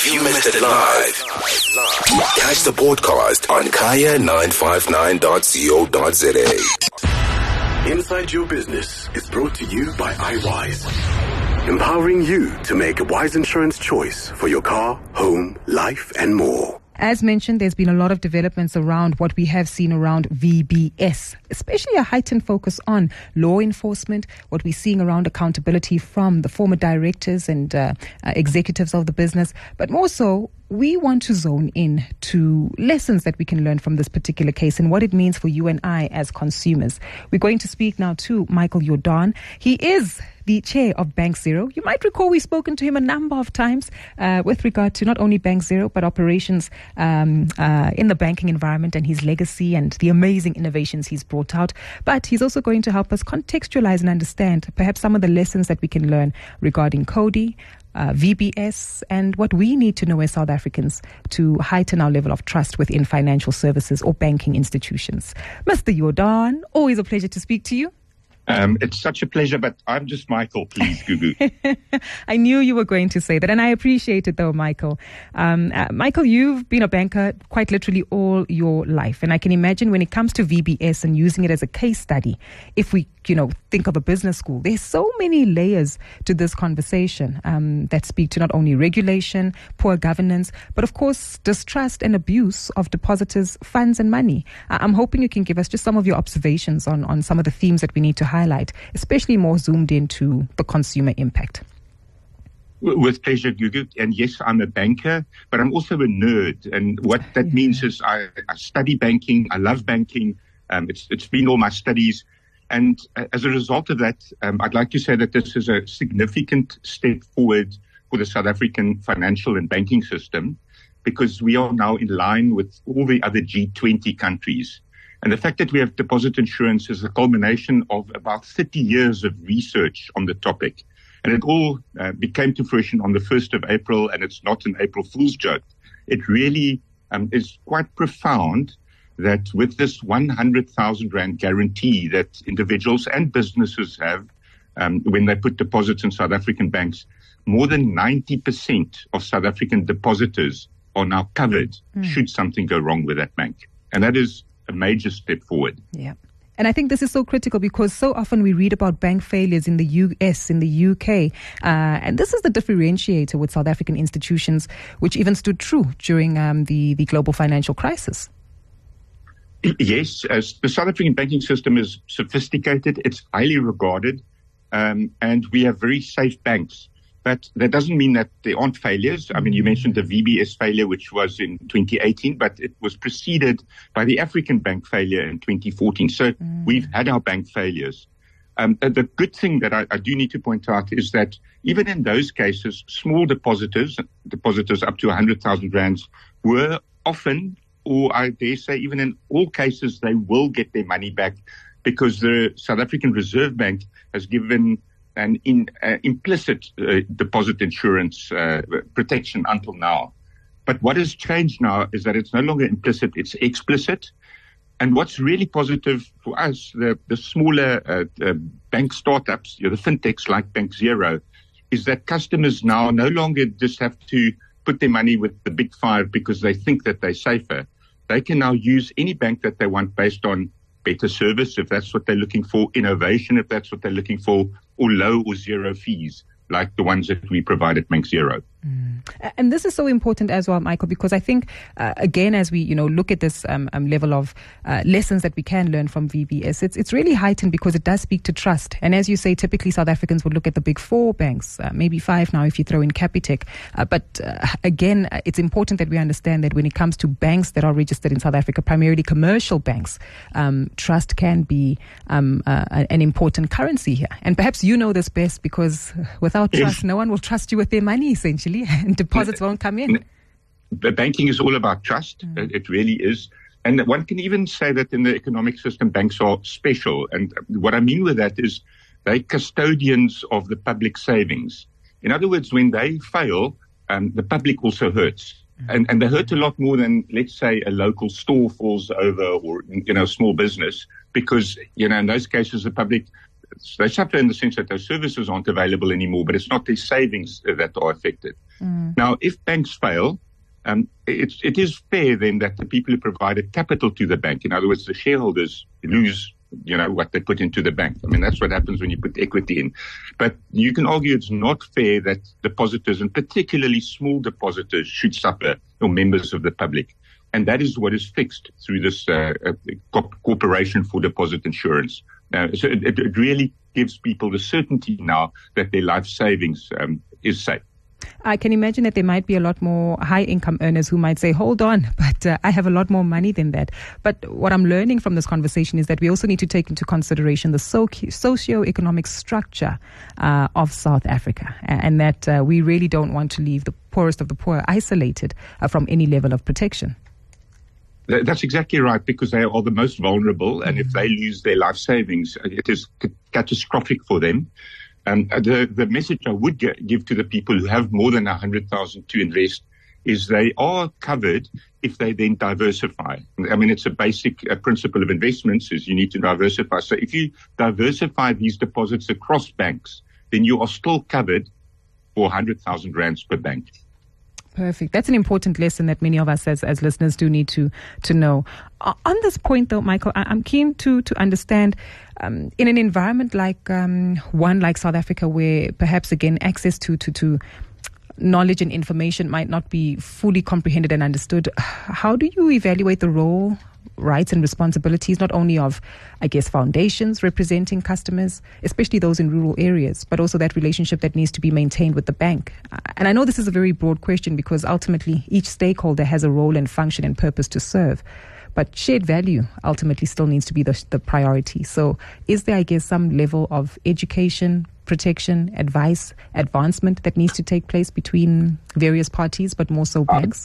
If you missed it live, catch the podcast on kaya959.co.za. Inside Your Business is brought to you by iWise, empowering you to make a wise insurance choice for your car, home, life, and more. As mentioned, there's been a lot of developments around what we have seen around VBS, especially a heightened focus on law enforcement, what we're seeing around accountability from the former directors and executives of the business, but more so, we want to zone in to lessons that we can learn from this particular case and what it means for you and I as consumers. We're going to speak now to Michael Jordaan. He is the chair of Bank Zero. You might recall we've spoken to him a number of times with regard to not only Bank Zero, but operations in the banking environment and his legacy and the amazing innovations he's brought out. But he's also going to help us contextualize and understand perhaps some of the lessons that we can learn regarding Cody, VBS, and what we need to know as South Africans to heighten our level of trust within financial services or banking institutions. Mr. Jordaan, always a pleasure to speak to you. It's such a pleasure, but I'm just Michael, please, Gugu. I knew you were going to say that, and I appreciate it, though, Michael. Michael, you've been a banker quite literally all your life, and I can imagine when it comes to VBS and using it as a case study, if we, think of a business school, there's so many layers to this conversation that speak to not only regulation, poor governance, but, of course, distrust and abuse of depositors' funds and money. I'm hoping you can give us just some of your observations on some of the themes that we need to highlight, especially more zoomed into the consumer impact. With pleasure, Gugu. And yes, I'm a banker, but I'm also a nerd. And what that means is I study banking. I love banking. It's been all my studies. And as a result of that, I'd like to say that this is a significant step forward for the South African financial and banking system, because we are now in line with all the other G20 countries. And the fact that we have deposit insurance is a culmination of about 30 years of research on the topic. And it all became to fruition on the 1st of April, and it's not an April Fool's joke. It really is quite profound that with this 100,000 Rand guarantee that individuals and businesses have when they put deposits in South African banks, more than 90% of South African depositors are now covered should something go wrong with that bank. And that is a major step forward. Yeah. And I think this is so critical because so often we read about bank failures in the US, in the UK, and this is the differentiator with South African institutions, which even stood true during the global financial crisis. Yes, the South African banking system is sophisticated, it's highly regarded, and we have very safe banks. But that doesn't mean that there aren't failures. I mean, you mentioned the VBS failure, which was in 2018, but it was preceded by the African bank failure in 2014. So we've had our bank failures. The good thing that I do need to point out is that even in those cases, small depositors up to 100,000 rands, were often, or I dare say even in all cases, they will get their money back because the South African Reserve Bank has given an implicit deposit insurance protection until now. But what has changed now is that it's no longer implicit, it's explicit. And what's really positive for us, the smaller bank startups, the fintechs like Bank Zero, is that customers now no longer just have to put their money with the big five because they think that they're safer. They can now use any bank that they want based on better service, if that's what they're looking for, innovation, if that's what they're looking for, or low or zero fees, like the ones that we provide at Bank Zero. And this is so important as well, Michael, because I think, again, as we look at this level of lessons that we can learn from VBS, it's really heightened because it does speak to trust. And as you say, typically South Africans would look at the big four banks, maybe five now if you throw in Capitec. But again, it's important that we understand that when it comes to banks that are registered in South Africa, primarily commercial banks, trust can be an important currency here. And perhaps you know this best because without trust, no one will trust you with their money, essentially. And deposits won't come in. The banking is all about trust. It really is. And one can even say that in the economic system, banks are special. And what I mean with that is they're custodians of the public savings. In other words, when they fail, the public also hurts. And they hurt a lot more than, let's say, a local store falls over or, small business. Because, in those cases, the public, they suffer in the sense that those services aren't available anymore, but it's not their savings that are affected. Now, if banks fail, it is fair then that the people who provided capital to the bank, in other words, the shareholders, lose what they put into the bank. I mean, that's what happens when you put equity in. But you can argue it's not fair that depositors, and particularly small depositors, should suffer, or members of the public. And that is what is fixed through this Corporation for Deposit Insurance. So it really gives people the certainty now that their life savings is safe. I can imagine that there might be a lot more high-income earners who might say, hold on, but I have a lot more money than that. But what I'm learning from this conversation is that we also need to take into consideration the socio-economic structure of South Africa, and that we really don't want to leave the poorest of the poor isolated from any level of protection. That's exactly right, because they are the most vulnerable, and if they lose their life savings, it is catastrophic for them. The message I would give to the people who have more than 100,000 to invest is they are covered if they then diversify. I mean, it's a basic principle of investments is you need to diversify. So if you diversify these deposits across banks, then you are still covered for 100,000 rands per bank. Perfect. That's an important lesson that many of us as listeners do need to know. On this point, though, Michael, I'm keen to understand in an environment like one like South Africa, where perhaps, again, access to knowledge and information might not be fully comprehended and understood, how do you evaluate the role, rights and responsibilities, not only of, I guess, foundations representing customers, especially those in rural areas, but also that relationship that needs to be maintained with the bank? And I know this is a very broad question because ultimately each stakeholder has a role and function and purpose to serve, but shared value ultimately still needs to be the priority. So is there, I guess, some level of education, protection, advice, advancement that needs to take place between various parties, but more so banks?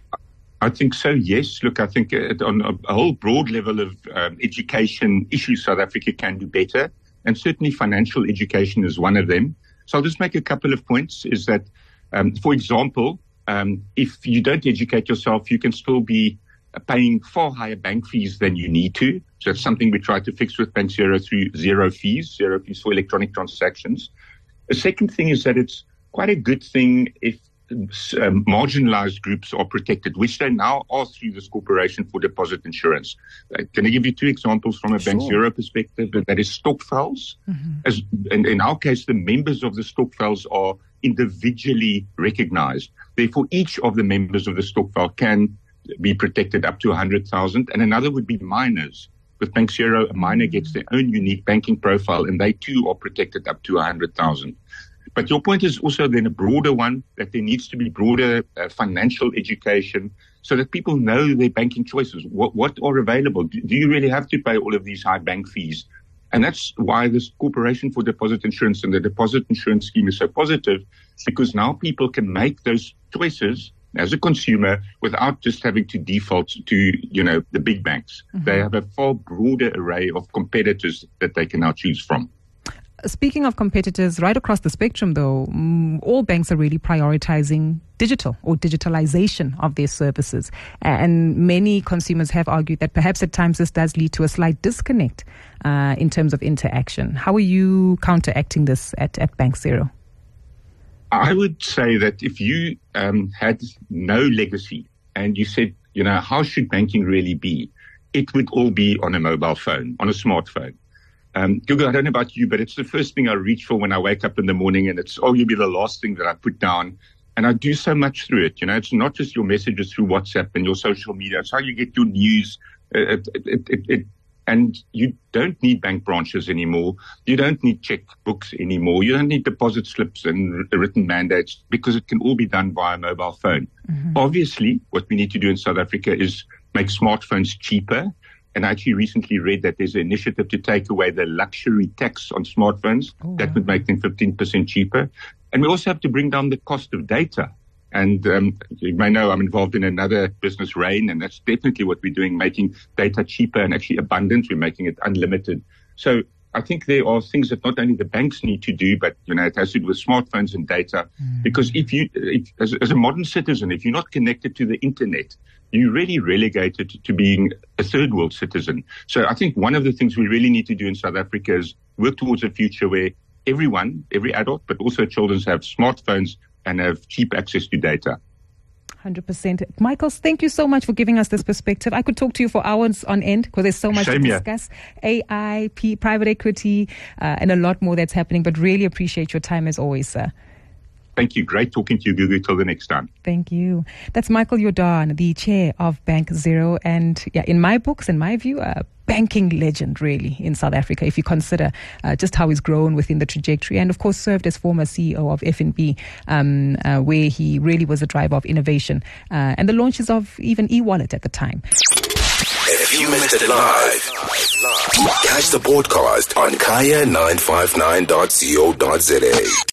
I think so, yes. Look, I think on a whole broad level of education issues, South Africa can do better. And certainly financial education is one of them. So I'll just make a couple of points, is that, for example, if you don't educate yourself, you can still be paying far higher bank fees than you need to. So that's something we try to fix with Bank Zero through zero fees for electronic transactions. The second thing is that it's quite a good thing if marginalized groups are protected, which they now are through this Corporation for Deposit Insurance. Can I give you two examples from a Bank Zero perspective? That is stokvels. Mm-hmm. In our case, the members of the stokvels are individually recognized. Therefore, each of the members of the stokvel can be protected up to 100,000. And another would be minors. With Bank Zero, a minor gets their own unique banking profile, and they too are protected up to 100,000. But your point is also then a broader one, that there needs to be broader financial education so that people know their banking choices. What are available? Do you really have to pay all of these high bank fees? And that's why this Corporation for Deposit Insurance and the deposit insurance scheme is so positive, because now people can make those choices as a consumer without just having to default to, the big banks. Mm-hmm. They have a far broader array of competitors that they can now choose from. Speaking of competitors, right across the spectrum, though, all banks are really prioritizing digital or digitalization of their services. And many consumers have argued that perhaps at times this does lead to a slight disconnect in terms of interaction. How are you counteracting this at Bank Zero? I would say that if you had no legacy and you said, how should banking really be? It would all be on a mobile phone, on a smartphone. Google, I don't know about you, but it's the first thing I reach for when I wake up in the morning, and it's arguably the last thing that I put down. And I do so much through it. It's not just your messages through WhatsApp and your social media. It's how you get your news. And you don't need bank branches anymore. You don't need checkbooks anymore. You don't need deposit slips and written mandates, because it can all be done via mobile phone. Mm-hmm. Obviously, what we need to do in South Africa is make smartphones cheaper. And I actually recently read that there's an initiative to take away the luxury tax on smartphones. Oh, wow. That would make them 15% cheaper. And we also have to bring down the cost of data. And you may know I'm involved in another business, Rain, and that's definitely what we're doing, making data cheaper and actually abundant. We're making it unlimited. So I think there are things that not only the banks need to do, but, it has to do with smartphones and data. Mm. Because as a modern citizen, if you're not connected to the internet, you're really relegated to being a third world citizen. So I think one of the things we really need to do in South Africa is work towards a future where everyone, every adult, but also children, have smartphones and have cheap access to data. 100%. Michael, thank you so much for giving us this perspective. I could talk to you for hours on end because there's so much to discuss. AI, private equity, and a lot more that's happening, but really appreciate your time as always, sir. Thank you. Great talking to you, Gugu. Till the next time. Thank you. That's Michael Jordan, the chair of Bank Zero. And yeah, in my books, in my view, a banking legend really in South Africa, if you consider just how he's grown within the trajectory, and of course served as former CEO of FNB, where he really was a driver of innovation and the launches of even eWallet at the time. If you missed it live, catch the podcast on kaya959.co.za.